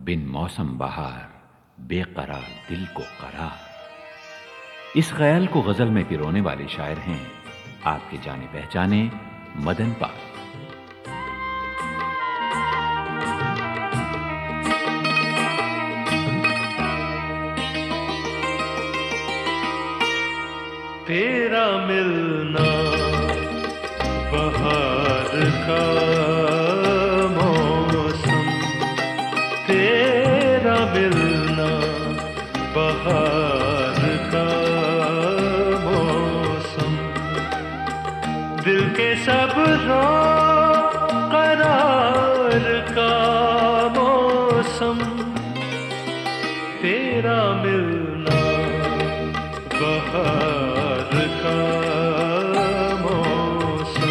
बिन मौसम बहार बेकरार दिल को करार। इस ख्याल को गजल में पिरोने वाले शायर हैं आपके जाने पहचाने मदन पाल। तेरा मिलना बहार का मौसम, तेरा मिलना बहार का मौसम, दिल के सब करार का मौसम, तेरा मिलना बहार का मौसम।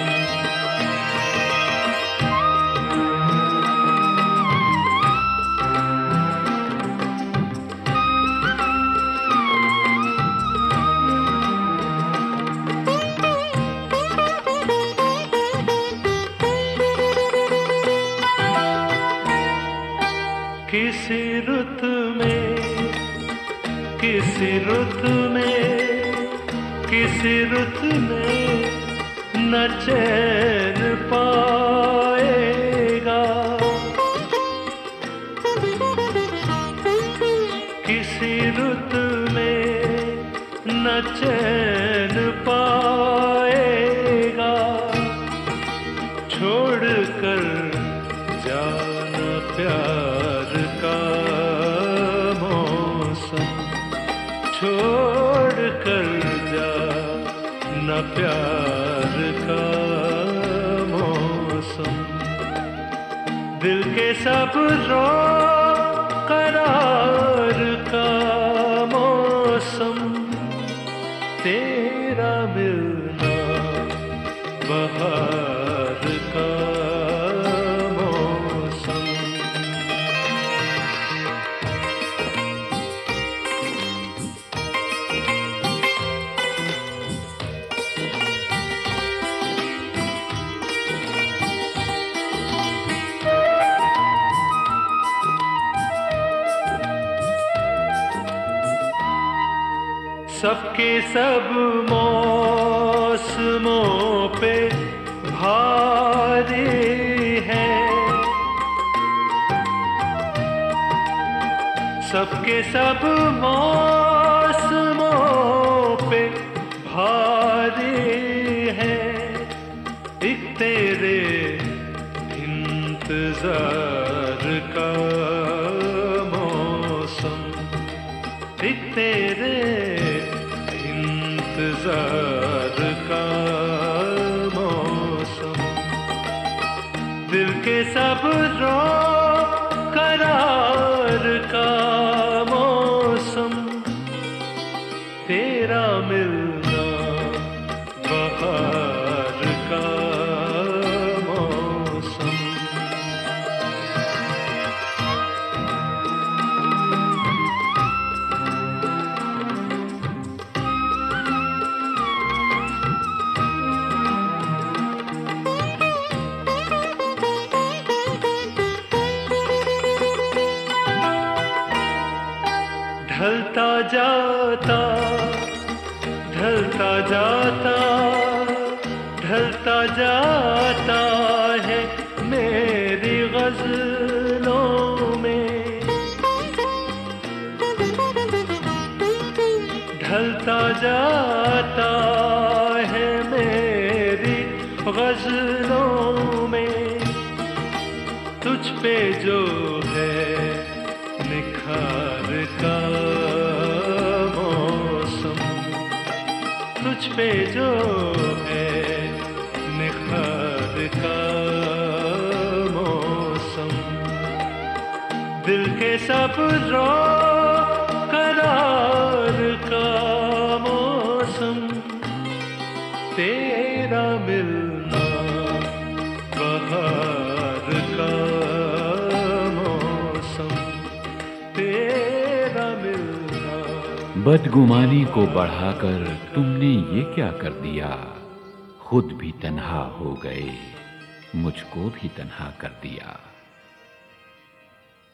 किसी रुत में, किसी रुत में, किसी रुत में न चैन पाएगा, किसी रुत में न चैन पाएगा, छोड़ कर जाना प्यार का मौसम, छोड़ कर जाना प्यार का मौसम, दिल के सब करार का मौसम, तेरा मिलना बहार का मौसम। सबके सब मौसमों पे भारी है, सबके सब मौसमों पे भारी है, एक तेरे इंतजार का मौसम, एक तेरे इंतजार का मौसम, दिल के सब करार का मौसम, तेरा मिलना बहार का मौसम। ढलता जाता, ढलता जाता, ढलता जाता है मेरी गज़लों में, ढलता जाता है मेरी गज़लों में, तुझ पे जो है निखार का मौसम, तुझ पे जो है निखार का मौसम, दिल के सब करार का मौसम, तेरा मिलना बहार का मौसम, तेरा मिलना। बदगुमानी को बढ़ाकर तुमने ये क्या कर दिया, खुद भी तन्हा हो गए मुझको भी तन्हा कर दिया।